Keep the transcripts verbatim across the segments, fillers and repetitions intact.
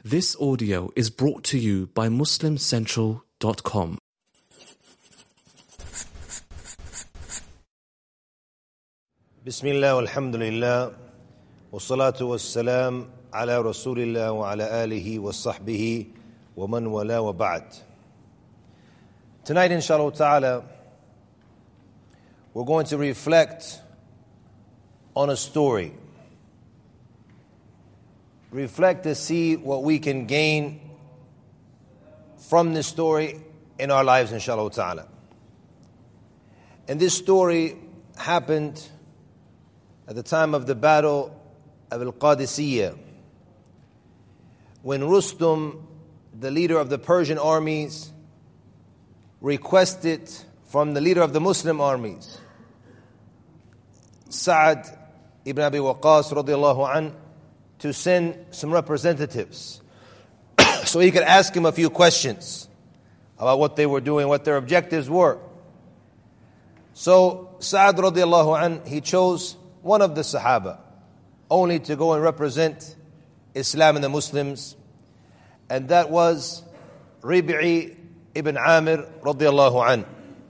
This audio is brought to you by Muslim Central dot com. Bismillah walhamdulillah wassalatu wassalam ala rasulillah wa ala alihi wa sahbihi wa man wala wa ba'd. Tonight, inshallah ta'ala, we're going to reflect on a story. Reflect to see what we can gain from this story in our lives, inshallah ta'ala. And this story happened at the time of the battle of Al-Qadisiyah, when Rustum, the leader of the Persian armies, requested from the leader of the Muslim armies, Sa'ad ibn Abi Waqqas radiallahu anhu, to send some representatives so he could ask him a few questions about what they were doing, what their objectives were. So Sa'ad radiallahu anhu, he chose one of the Sahaba only to go and represent Islam and the Muslims, and that was Rib'i ibn Amir radiallahu anhu.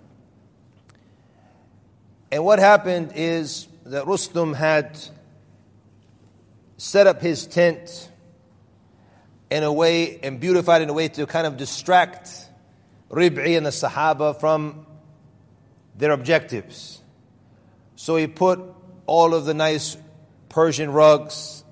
And what happened is that Rustum had set up his tent in a way and beautified in a way to kind of distract Rib'i and the Sahaba from their objectives. So he put all of the nice Persian rugs,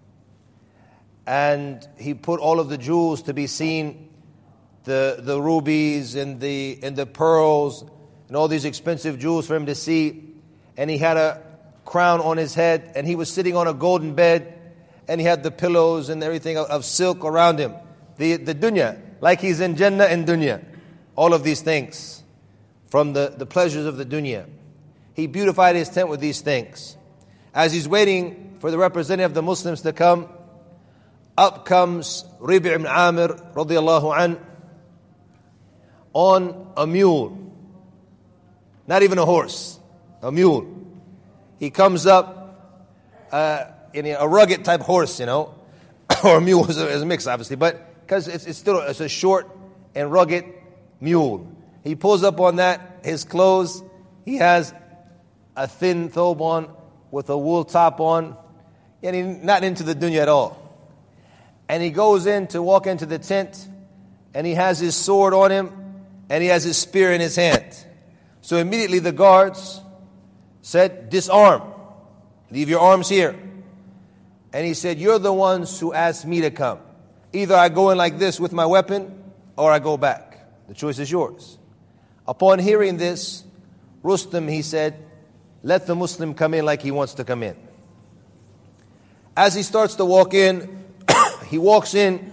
and he put all of the jewels to be seen, the, the rubies and the, and the pearls and all these expensive jewels for him to see. And he had a crown on his head, and he was sitting on a golden bed, and he had the pillows and everything of, of silk around him. The, the dunya, like he's in Jannah and dunya. All of these things from the, the pleasures of the dunya. He beautified his tent with these things. As he's waiting for the representative of the Muslims to come, up comes Rib'i ibn Amir radiallahu anhu on a mule. Not even a horse, a mule. He comes up uh, in a rugged type horse, you know, or a mule is a, is a mix, obviously, but because it's, it's still it's a short and rugged mule. He pulls up on that, his clothes, he has a thin thobe on with a wool top on, and he's not into the dunya at all. And he goes in to walk into the tent, and he has his sword on him, and he has his spear in his hand. So immediately the guards said, disarm, leave your arms here. And he said, you're the ones who asked me to come. Either I go in like this with my weapon, or I go back. The choice is yours. Upon hearing this, Rustum, he said, let the Muslim come in like he wants to come in. As he starts to walk in, he walks in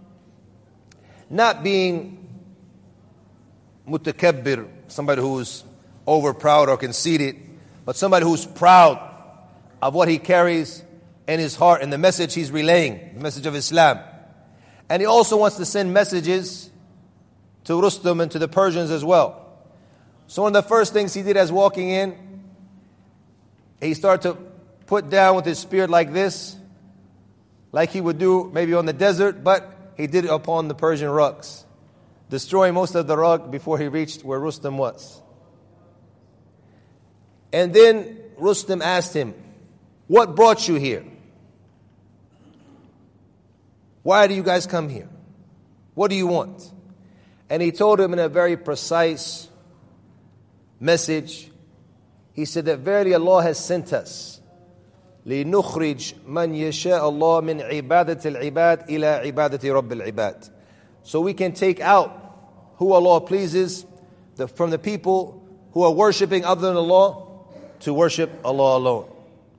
not being mutakabbir, somebody who's over proud or conceited, but somebody who's proud of what he carries in his heart and the message he's relaying, the message of Islam. And he also wants to send messages to Rustum and to the Persians as well. So one of the first things he did as walking in, he started to put down with his spear like this, like he would do maybe on the desert, but he did it upon the Persian rugs, destroying most of the rug before he reached where Rustum was. And then Rustum asked him, what brought you here? Why do you guys come here? What do you want? And he told him in a very precise message. He said that verily Allah has sent us لِنُخْرِجْ مَنْ يَشَاءَ اللَّهِ مِنْ عِبَادَةِ الْعِبَادِ إِلَىٰ عِبَادَةِ رَبِّ الْعِبَادِ. So we can take out who Allah pleases the, from the people who are worshipping other than Allah to worship Allah alone.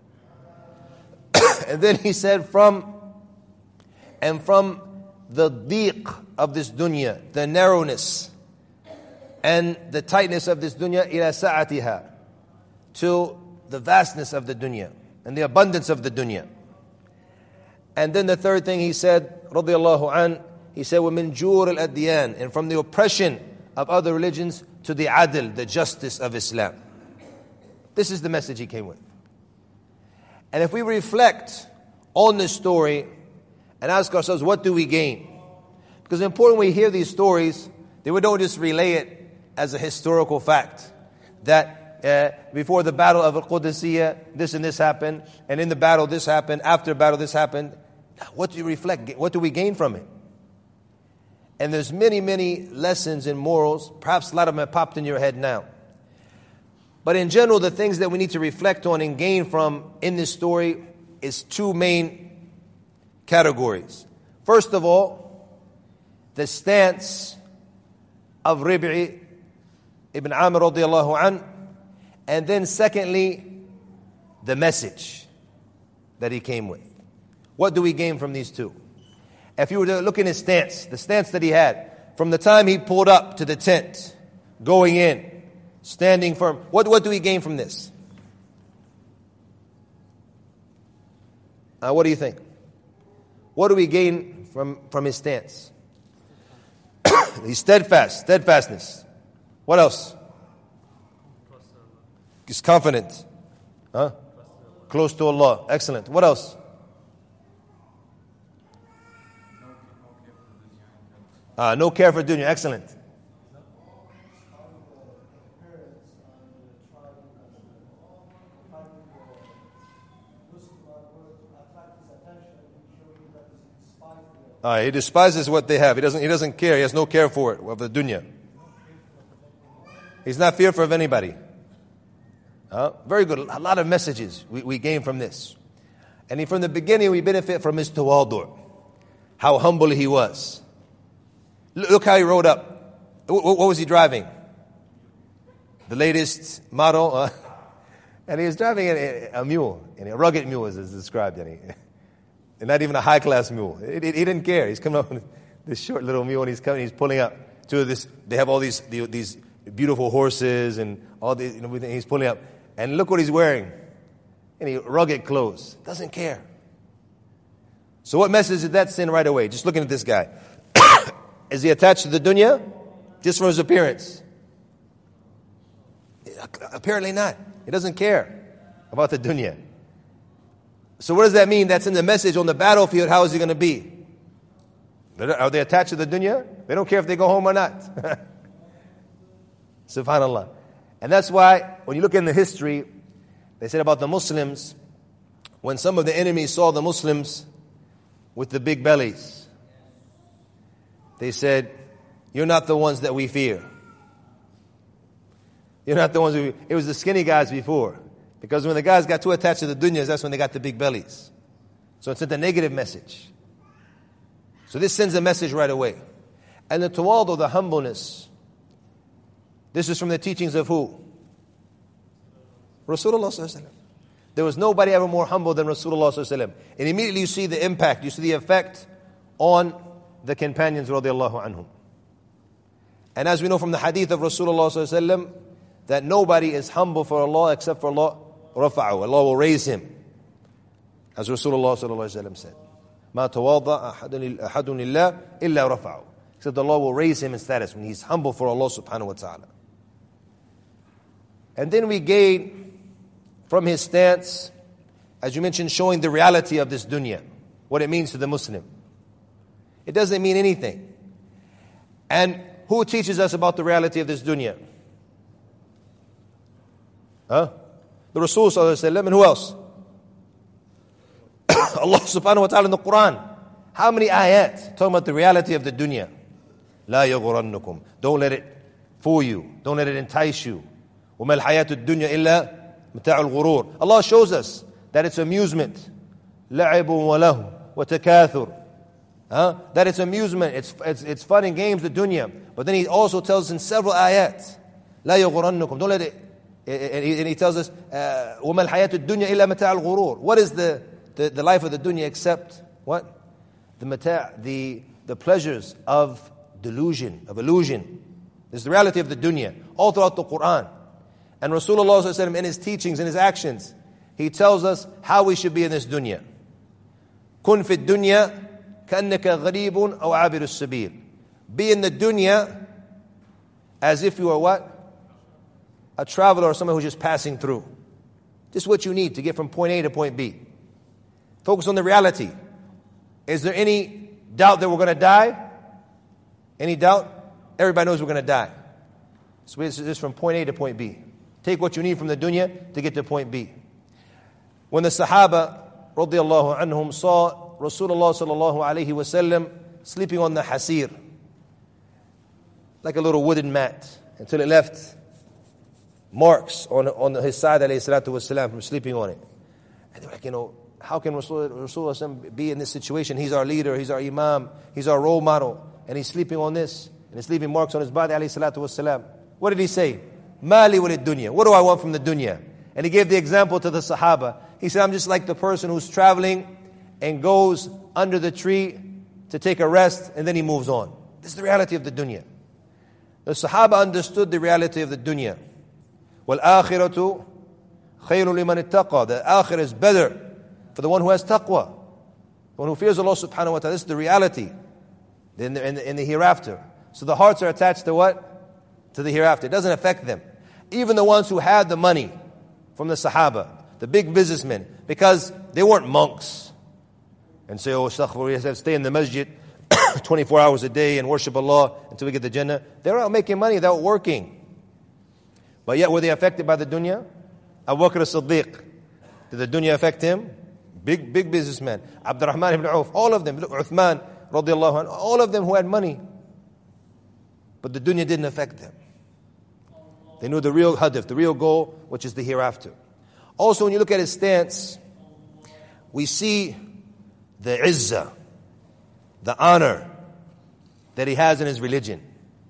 And then he said, from and from the dhiq of this dunya, the narrowness and the tightness of this dunya, ila sa'atiha, to the vastness of the dunya and the abundance of the dunya. And then the third thing he said, radiyallahu an, he said, وَمِن جُورِ الْأَدْيَانِ, and from the oppression of other religions to the adl, the justice of Islam. This is the message he came with. And if we reflect on this story and ask ourselves, what do we gain? Because it's important when we hear these stories that we don't just relay it as a historical fact. That uh, before the battle of Al-Qudusiyya, this and this happened, and in the battle this happened, after the battle this happened. What do you reflect? What do we gain from it? And there's many, many lessons and morals. Perhaps a lot of them have popped in your head now. But in general, the things that we need to reflect on and gain from in this story is two main categories. First of all, the stance of Rib'i ibn Amr radiallahu an, and then secondly, the message that he came with. What do we gain from these two? If you were to look in his stance, the stance that he had, from the time he pulled up to the tent, going in, standing firm, what, what do we gain from this? Uh, what do you think? What do we gain from, from his stance? He's steadfast, steadfastness. What else? He's confident. Huh? Close to Allah. Excellent. What else? Uh, no care for dunya. Excellent. Uh, he despises what they have. He doesn't, he doesn't care. He has no care for it, of the dunya. He's not fearful of anybody. Uh, very good. A lot of messages we, we gain from this. And from the beginning, we benefit from his tawadu', how humble he was. Look how he rode up. What was he driving? The latest model. Uh, and he was driving a, a mule, and a rugged mule as it's described. And, he, and not even a high-class mule. He, he didn't care. He's coming up with this short little mule, and he's coming. He's pulling up to this. They have all these these beautiful horses and all the. You know, he's pulling up, and look what he's wearing. Any rugged clothes. Doesn't care. So what message did that send right away? Just looking at this guy. Is he attached to the dunya? Just from his appearance? Apparently not. He doesn't care about the dunya. So what does that mean? That's in the message on the battlefield. How is he going to be? Are they attached to the dunya? They don't care if they go home or not. Subhanallah. And that's why when you look in the history, they said about the Muslims, when some of the enemies saw the Muslims with the big bellies, they said, you're not the ones that we fear. You're not the ones we fear. It was the skinny guys before. Because when the guys got too attached to the dunyas, that's when they got the big bellies. So it sent a negative message. So this sends a message right away. And the tawadu, the humbleness, this is from the teachings of who? Rasulullah sallallahu alaihi wasallam. There was nobody ever more humble than Rasulullah sallallahu alaihi wasallam. And immediately you see the impact, you see the effect on the companions radiallahu anhum. And as we know from the hadith of Rasulullah sallallahu alaihi wasallam, that nobody is humble for Allah except for Allah rafa'u. Allah will raise him. As Rasulullah sallallahu alaihi wasallam said, Ma tawadda ahadun lillah illa rafa'u. Except Allah will raise him in status when he's humble for Allah subhanahu wa ta'ala. And then we gain from his stance, as you mentioned, showing the reality of this dunya, what it means to the Muslim. It doesn't mean anything. And who teaches us about the reality of this dunya? Huh? The Rasul sallallahu alaihi wasallam, and who else? Allah subhanahu wa ta'ala in the Quran. How many ayat talking about the reality of the dunya? La yaghrannukum. Don't let it fool you. Don't let it entice you. وَمَا الْحَيَاةُ الدُّنْيَا إِلَّا مَتَاعُ الْغُرُورِ. Allah shows us that it's amusement. لَعِبٌ وَلَهُ وَتَكَاثُرٌ. Huh? That it's amusement, it's, it's, it's fun and games, the dunya. But then he also tells us in several ayat, لَا يَغْرَنُّكُمْ. Don't let it, and he, and he tells us, وَمَا الْحَيَاةُ الدُّنْيَا إِلَّا مَتَاعُ الْغُرُورِ. What is the, the, the life of the dunya except what? The mata', the, the pleasures of delusion, of illusion. This is the reality of the dunya, all throughout the Quran. And Rasulullah sallallahu alaihi wasallam in his teachings, in his actions, he tells us how we should be in this dunya. كُن فِي الدُّنْيَا كَأَنَّكَ غَرِيبٌ أَوْ عَابِرُ السَّبِيلِ. Be in the dunya as if you are what? A traveler or someone who's just passing through. Just what you need to get from point A to point B. Focus on the reality. Is there any doubt that we're going to die? Any doubt? Everybody knows we're going to die. So this is from point A to point B. Take what you need from the dunya to get to point B. When the Sahaba, radiyallahu anhum, saw Rasulullah sallallahu alayhi wasallam sleeping on the hasir, like a little wooden mat, until it left marks on, on his side, alayhi salatu wasalam, from sleeping on it. And they're like, you know, how can Rasulullah, Rasulullah be in this situation? He's our leader, he's our imam, he's our role model, and he's sleeping on this, and he's leaving marks on his body, alayhi salatu wasalam. What did he say? Mali walid dunya. What do I want from the dunya? And he gave the example to the Sahaba. He said, I'm just like the person who's traveling and goes under the tree to take a rest, and then he moves on. This is the reality of the dunya. The Sahaba understood the reality of the dunya. وَالْآخِرَةُ خَيْرٌ لِمَنِ اتَّقَى. The akhirah is better for the one who has taqwa, the one who fears Allah subhanahu wa ta'ala. This is the reality in the, in the, in the hereafter. So the hearts are attached to what? To the hereafter. It doesn't affect them. Even the ones who had the money from the Sahaba, the big businessmen, because they weren't monks and say, oh, astaghfirullah, stay in the masjid twenty-four hours a day and worship Allah until we get the Jannah. They were out making money, they were working. But yet were they affected by the dunya? Abu Bakr as-Siddiq, did the dunya affect him? Big, big businessman. Abdurrahman ibn Auf, all of them. Uthman, radiallahu anhu, all of them who had money. But the dunya didn't affect them. They knew the real hadaf, the real goal, which is the hereafter. Also, when you look at his stance, we see the izzah, the honor that he has in his religion,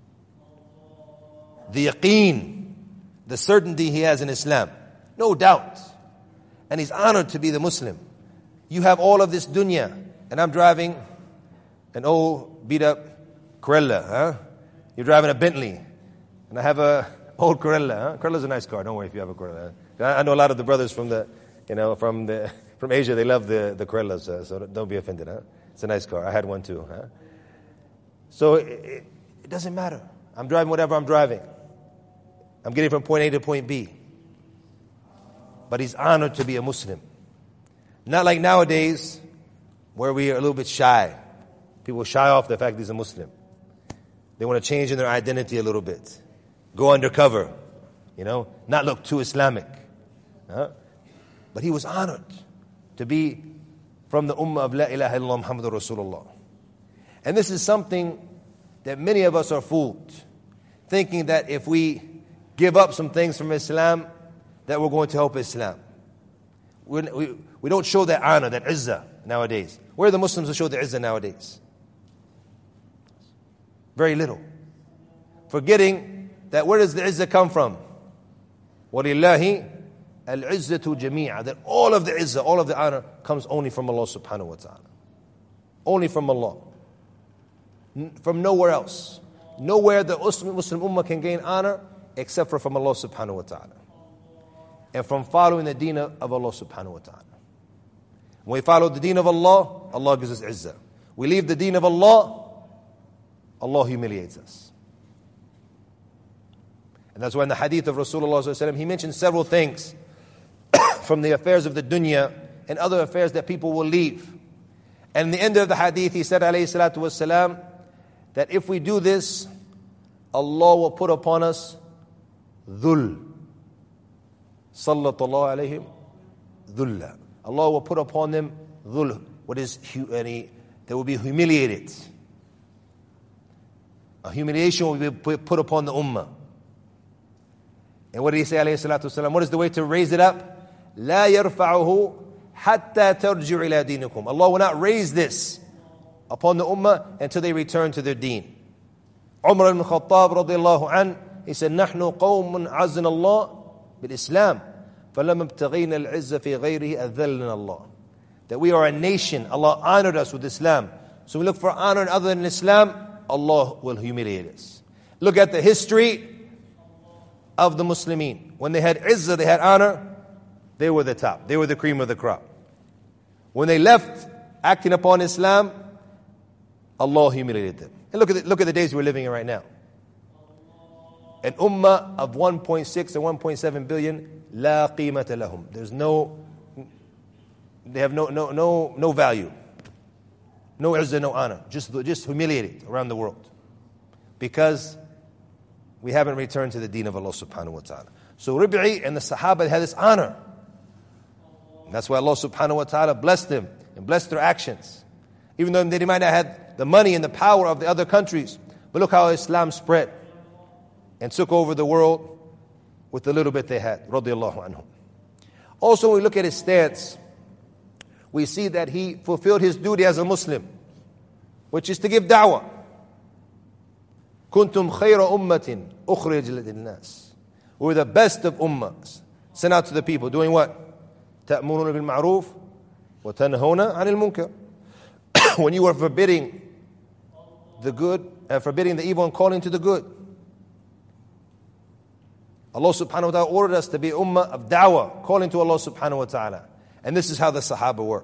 the yaqeen, the certainty he has in Islam. No doubt. And he's honored to be the Muslim. You have all of this dunya, and I'm driving an old beat up Corella, huh? You're driving a Bentley, and I have a old Corella. Huh? Corella's a nice car. Don't worry if you have a Corella. I know a lot of the brothers from the, you know, from the from Asia. They love the the Corellas, uh, so don't be offended. Huh? It's a nice car. I had one too. Huh? So it, it, it doesn't matter. I'm driving whatever I'm driving. I'm getting from point A to point B. But he's honored to be a Muslim. Not like nowadays, where we are a little bit shy. People shy off the fact he's a Muslim. They want to change in their identity a little bit. Go undercover. You know, not look too Islamic. Huh? But he was honored to be from the ummah of La ilaha illallah Muhammadur Rasulullah. And this is something that many of us are fooled, thinking that if we give up some things from Islam, that we're going to help Islam. We, we, we don't show that honor, that izzah nowadays. Where are the Muslims who show the izzah nowadays? Very little. Forgetting that where does the izzah come from? وَلِلَّهِ الْعِزَّةُ جَمِيعًا. That all of the izzah, all of the honor comes only from Allah subhanahu wa ta'ala. Only from Allah. From nowhere else. Nowhere the Muslim ummah can gain honor except for from Allah subhanahu wa ta'ala. And from following the deen of Allah subhanahu wa ta'ala. When we follow the deen of Allah, Allah gives us izzah. We leave the deen of Allah, Allah humiliates us. And that's why in the hadith of Rasulullah sallallahu alaihi wasallam, he mentioned several things from the affairs of the dunya and other affairs that people will leave. And in the end of the hadith, he said, alayhi salatu wasalam, that if we do this, Allah will put upon us dhul. Sallallahu alayhim dhulla. Allah will put upon them dhul. What is, they will be humiliated. A humiliation will be put upon the ummah. And what did he say, alayhi salatu wasalam? What is the way to raise it up? La yarfa'uhu hatta tarji'u ila dinikum. Allah will not raise this upon the ummah until they return to their deen. Umar ibn Khattab radiyallahu an, he said, نحن قوم عزنا الله بالإسلام فلما ابتغينا العزة في غيره أذلنا الله. That we are a nation, Allah honored us with Islam. So we look for honor other than Islam, Allah will humiliate us. Look at the history of the Muslimin. When they had izzah, they had honor, they were the top. They were the cream of the crop. When they left acting upon Islam, Allah humiliated them. And look at the, look at the days we're living in right now. An ummah of one point six and one point seven billion, la qimata lahum. There's no, they have no, no, no, no value. No izzah, no honor. Just, just humiliated around the world. Because we haven't returned to the deen of Allah subhanahu wa ta'ala. So Rib'i and the Sahaba had this honor. And that's why Allah subhanahu wa ta'ala blessed them and blessed their actions. Even though they might not have had the money and the power of the other countries. But look how Islam spread and took over the world with the little bit they had. Radiallahu anhum. Also, when we look at his stance, we see that he fulfilled his duty as a Muslim, which is to give da'wah. Kuntum khayra ummatin ukhrij lin-nas. We're the best of ummahs, sent out to the people, doing what? Ta'muruna bil ma'ruf wa tanhawna 'anil munkar. When you are forbidding the good, uh, forbidding the evil and calling to the good. Allah subhanahu wa ta'ala ordered us to be ummah of da'wah, calling to Allah subhanahu wa ta'ala. And this is how the Sahaba were.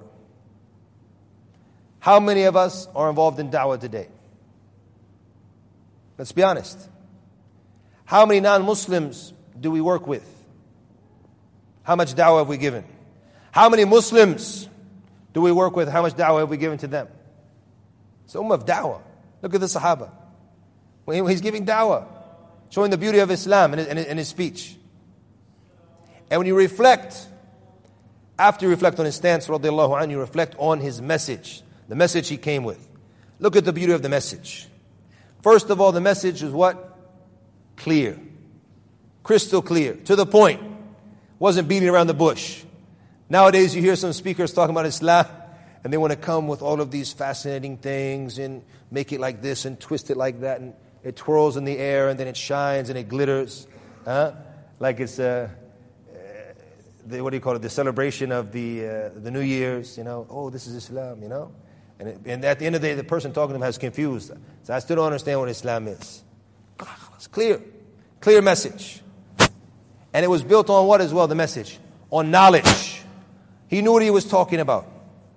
How many of us are involved in da'wah today? Let's be honest. How many non-Muslims do we work with? How much da'wah have we given? How many Muslims do we work with? How much da'wah have we given to them? It's ummah of da'wah. Look at the Sahaba. When he's giving da'wah, showing the beauty of Islam in his, in his, in his speech. And when you reflect, after you reflect on his stance, radiallahu anhu, you reflect on his message, the message he came with. Look at the beauty of the message. First of all, the message is what? Clear. Crystal clear. To the point. Wasn't beating around the bush. Nowadays you hear some speakers talking about Islam and they want to come with all of these fascinating things and make it like this and twist it like that and it twirls in the air and then it shines and it glitters. Huh? Like it's, uh, uh, the, what do you call it, the celebration of the uh, the New Year's, you know. Oh, this is Islam, you know. And, it, and at the end of the day, the person talking to him has confused. So I still don't understand what Islam is. It's clear. Clear message. And it was built on what as well, the message? On knowledge. He knew what he was talking about.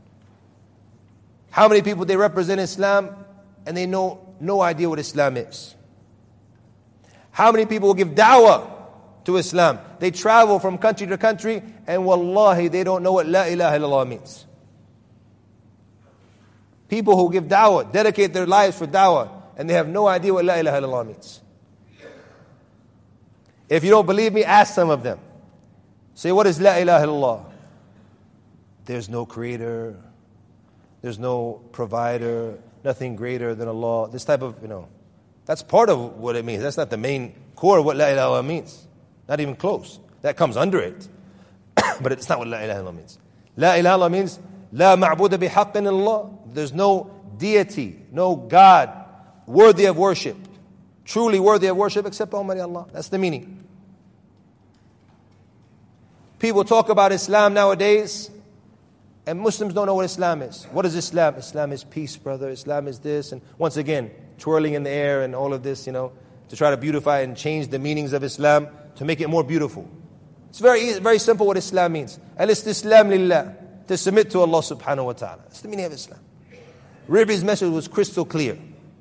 How many people they represent Islam and they know no idea what Islam is? How many people will give da'wah to Islam? They travel from country to country and wallahi they don't know what la ilaha illallah means. People who give da'wah, dedicate their lives for da'wah, and they have no idea what la ilaha illallah means. If you don't believe me, ask some of them. Say, what is la ilaha illallah? There's no creator. There's no provider. Nothing greater than Allah. This type of, you know, that's part of what it means. That's not the main core of what la ilaha illallah means. Not even close. That comes under it. But it's not what la ilaha illallah means. La ilaha illallah means La ma'buda bihaqqin Allah. There's no deity, no God worthy of worship, truly worthy of worship except Almighty Allah. That's the meaning. People talk about Islam nowadays, and Muslims don't know what Islam is. What is Islam? Islam is peace, brother. Islam is this. And once again, twirling in the air and all of this, you know, to try to beautify and change the meanings of Islam to make it more beautiful. It's very easy, very simple what Islam means. Al-istislam lillah. To submit to Allah subhanahu wa ta'ala. That's the meaning of Islam. Rib'i's message was crystal clear.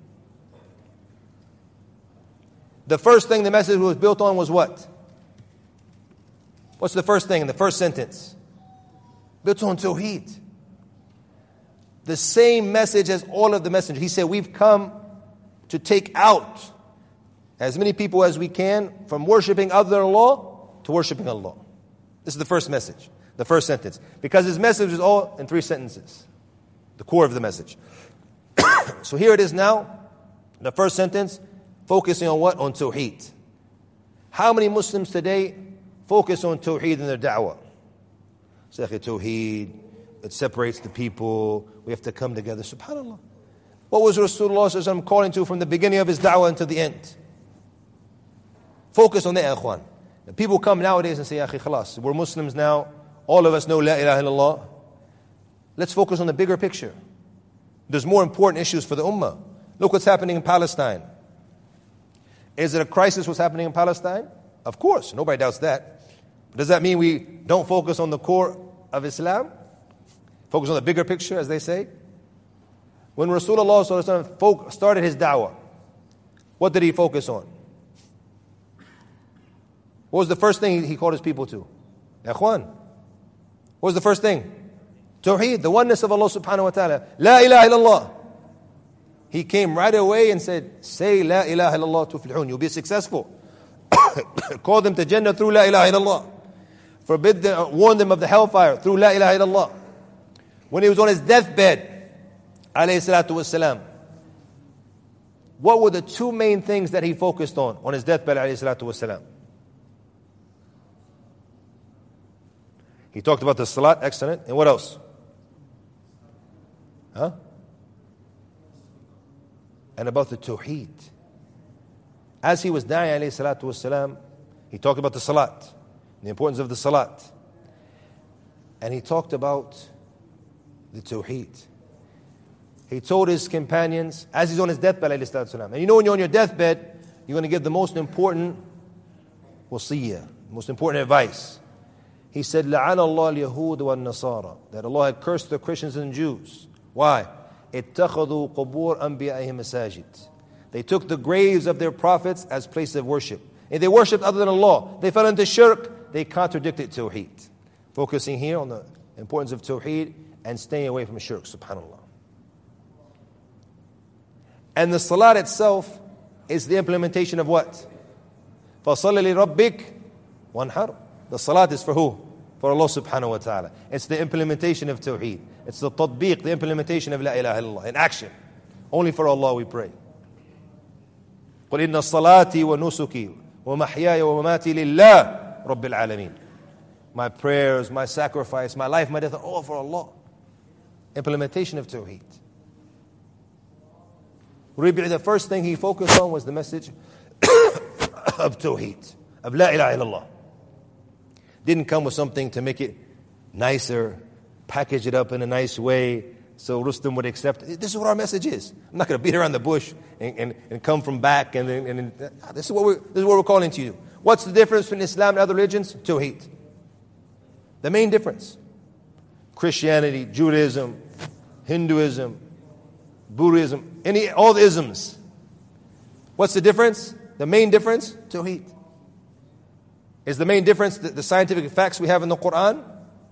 The first thing the message was built on was what? What's the first thing in the first sentence? Built on Tawheed. The same message as all of the messengers. He said, we've come to take out as many people as we can from worshiping other than Allah to worshiping Allah. This is the first message. The first sentence. Because his message is all in three sentences. The core of the message. So here it is now. The first sentence, focusing on what? On Tawheed. How many Muslims today focus on Tawheed in their da'wah? Say, Tawheed, it separates the people. We have to come together. SubhanAllah. What was Rasulullah sallallahu alaihi wasallam calling to from the beginning of his da'wah until the end? Focus on the ikhwan. The people come nowadays and say, Akhi, khalas, we're Muslims now. All of us know La ilaha illallah. Let's focus on the bigger picture. There's more important issues for the ummah. Look what's happening in Palestine. Is it a crisis what's happening in Palestine? Of course, nobody doubts that. Does that mean we don't focus on the core of Islam? Focus on the bigger picture, as they say? When Rasulullah sallallahu alaihi wasallam started his da'wah, what did he focus on? What was the first thing he called his people to? Ikhwan. What was the first thing? Tawheed, the oneness of Allah subhanahu wa ta'ala. La ilaha illallah. He came right away and said, say La ilaha illallah tuflihun. You'll be successful. Call them to Jannah through La ilaha illallah. Forbid them, warn them of the hellfire through La ilaha illallah. When he was on his deathbed, alayhi salatu wassalam, what were the two main things that he focused on on his deathbed, alayhi salatu wassalam? He talked about the salat, excellent. And what else? Huh? And about the tawheed. As he was dying, alayhi salatu wassalam, he talked about the salat, the importance of the salat. And he talked about the tawheed. He told his companions, as he's on his deathbed, alayhi salatu wassalam, and you know when you're on your deathbed, you're going to give the most important wasiyah, most important advice. He said, لَعَنَ اللَّهُ الْيَهُودَ وَالنَّصَارَى, that Allah had cursed the Christians and Jews. Why? اتَّخَذُوا قُبُورَ أَنْبِيَائِهِمْ مَسَاجِدَ. They took the graves of their prophets as places of worship. And they worshipped other than Allah. They fell into shirk. They contradicted Tawheed. Focusing here on the importance of Tawheed and staying away from shirk, subhanAllah. And the salat itself is the implementation of what? فَصَلِّ لِرَبِّكَ وَانْحَرْ. The salat is for who? For Allah subhanahu wa ta'ala. It's the implementation of Tawheed. It's the tatbiq, the implementation of La ilaha illallah in action. Only for Allah we pray. قُلْ إِنَّ الصَّلَاةِ وَنُسُكِي وَمَحْيَايَ وَمَمَاتِي لِلَّهِ رَبِّ الْعَالَمِينَ. My prayers, my sacrifice, my life, my death are all for Allah. Implementation of Tawheed. The first thing he focused on was the message of Tawheed, of La ilaha illallah. Didn't come with something to make it nicer, package it up in a nice way so Rustam would accept it. This is what our message is. I'm not going to beat around the bush and, and, and come from back. And, and, and this is what we're this is what we're calling to you. What's the difference between Islam and other religions? Tawheed. The main difference. Christianity, Judaism, Hinduism, Buddhism, any all the isms. What's the difference? The main difference? Tawheed. Is the main difference the, the scientific facts we have in the Quran?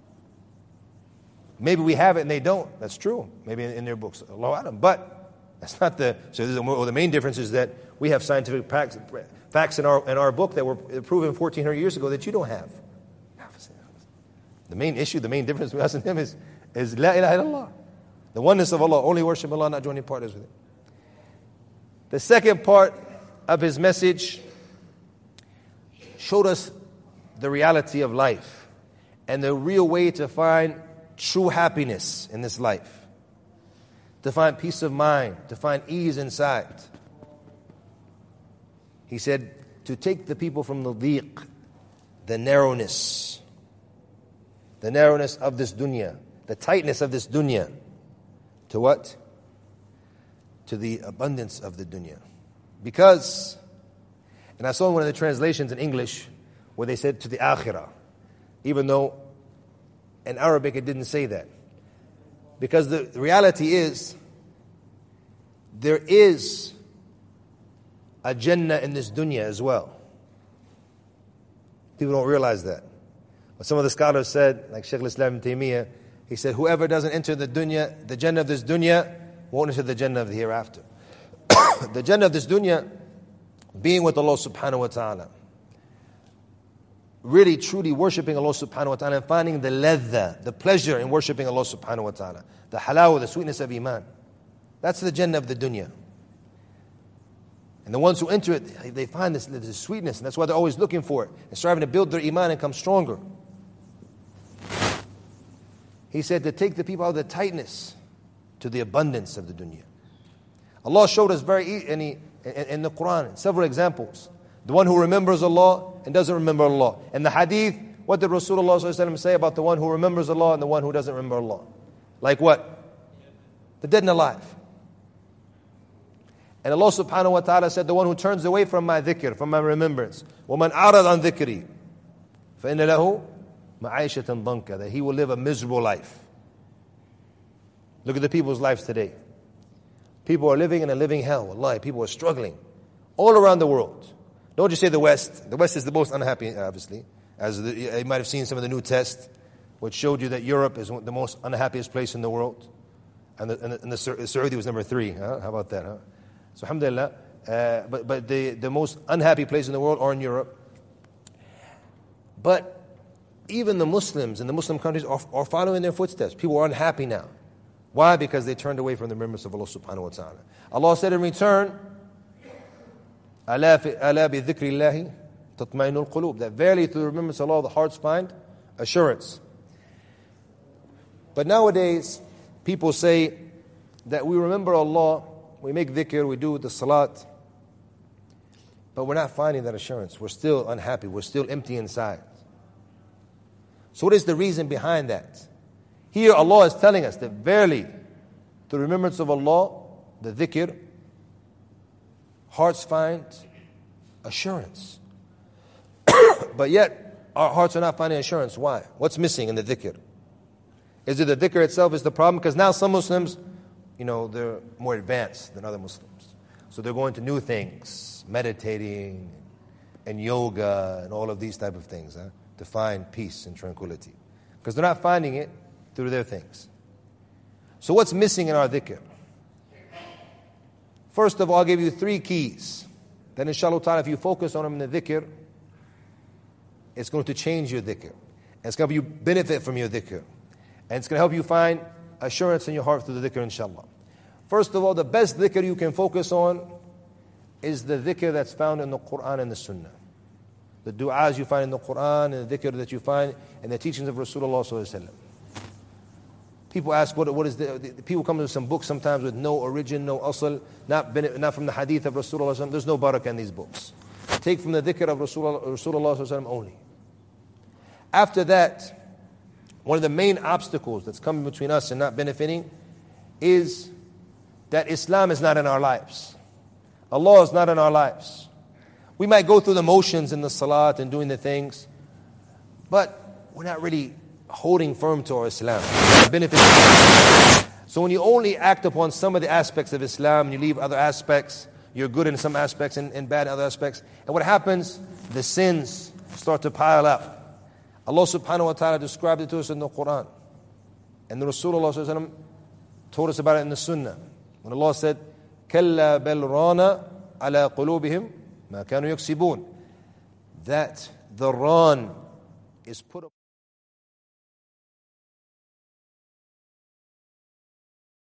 Maybe we have it and they don't. That's true. Maybe in, in their books. Allahu A'lam. But that's not the. So this is, well, the main difference is that we have scientific facts, facts in our in our book that were proven fourteen hundred years ago that you don't have. The main issue, the main difference between us and him is is La ilaha illallah. The oneness of Allah. Only worship Allah, not joining partners with Him. The second part of his message showed us the reality of life and the real way to find true happiness in this life, to find peace of mind, to find ease inside. He said to take the people from the dhiq, the narrowness, the narrowness of this dunya, the tightness of this dunya, to what? To the abundance of the dunya. Because, and I saw one of the translations in English where they said to the akhirah, even though in Arabic it didn't say that. Because the reality is, there is a Jannah in this dunya as well. People don't realize that. But some of the scholars said, like Shaykh al-Islam ibn Taymiyyah, he said, whoever doesn't enter the dunya, the Jannah of this dunya, won't enter the Jannah of the hereafter. The Jannah of this dunya, being with Allah subhanahu wa ta'ala, really truly worshipping Allah subhanahu wa ta'ala and finding the ladha, the pleasure in worshipping Allah subhanahu wa ta'ala, the halawa, the sweetness of iman. That's the Jannah of the dunya. And the ones who enter it, they find this, this sweetness, and that's why they're always looking for it and striving to build their iman and come stronger. He said to take the people out of the tightness to the abundance of the dunya. Allah showed us very in, in, in the Quran several examples. The one who remembers Allah and doesn't remember Allah. In the hadith, what did Rasulullah say about the one who remembers Allah and the one who doesn't remember Allah? Like what? The dead and alive. And Allah subhanahu wa ta'ala said, the one who turns away from my dhikr, from my remembrance, وَمَنْ أَعْرَضَ عَنْ ذِكْرِي فَإِنَّ لَهُ مَعَيْشَةً ضَنْكَ, that he will live a miserable life. Look at the people's lives today. People are living in a living hell. Wallahi, people are struggling all around the world. Don't just say the West. The West is the most unhappy, obviously. As the, you might have seen some of the new tests. which showed you that Europe is the most unhappiest place in the world. And the, and the, and the Saudi was number three. Huh? How about that? Huh? So alhamdulillah. Uh, but but the, the most unhappy place in the world are in Europe. But even the Muslims in the Muslim countries are, are following their footsteps. People are unhappy now. Why? Because they turned away from the remembrance of Allah subhanahu wa ta'ala. Allah said in return, أَلَا بِذِكْرِ اللَّهِ تَطْمَئِنُّ الْقُلُوبِ, that verily through the remembrance of Allah the hearts find assurance. But nowadays, people say that we remember Allah, we make dhikr, we do the salat, but we're not finding that assurance. We're still unhappy. We're still empty inside. So what is the reason behind that? Here Allah is telling us that verily, through remembrance of Allah, the dhikr, hearts find assurance. But yet, our hearts are not finding assurance. Why? What's missing in the dhikr? Is it the dhikr itself is the problem? Because now some Muslims, you know, they're more advanced than other Muslims. So they're going to new things, meditating and yoga and all of these type of things, huh, to find peace and tranquility. Because they're not finding it through their things. So what's missing in our dhikr? First of all, I'll give you three keys. Then inshallah ta'ala, if you focus on them in the dhikr, it's going to change your dhikr. And it's going to help you benefit from your dhikr. And it's going to help you find assurance in your heart through the dhikr, inshallah. First of all, the best dhikr you can focus on is the dhikr that's found in the Quran and the Sunnah. The du'as you find in the Quran and the dhikr that you find in the teachings of Rasulullah sallallahu alaihi wasallam. People ask, what, what is the, the... People come with some books sometimes with no origin, no asl, not, not from the hadith of Rasulullah sallallahu alaihi wasallam. There's no barakah in these books. Take from the dhikr of Rasulullah, Rasulullah sallallahu alaihi wasallam only. After that, one of the main obstacles that's coming between us and not benefiting is that Islam is not in our lives. Allah is not in our lives. We might go through the motions in the salat and doing the things, but we're not really holding firm to our Islam. So when you only act upon some of the aspects of Islam, you leave other aspects, you're good in some aspects and, and bad in other aspects. And what happens? The sins start to pile up. Allah subhanahu wa ta'ala described it to us in the Quran. And the Rasulullah sallallahu alaihi wasallam told us about it in the Sunnah. When Allah said, كَلَّا بَلْ رَانَ عَلَىٰ قُلُوبِهِمْ مَا كَانُوا يَكْسِبُونَ, that the ran is put up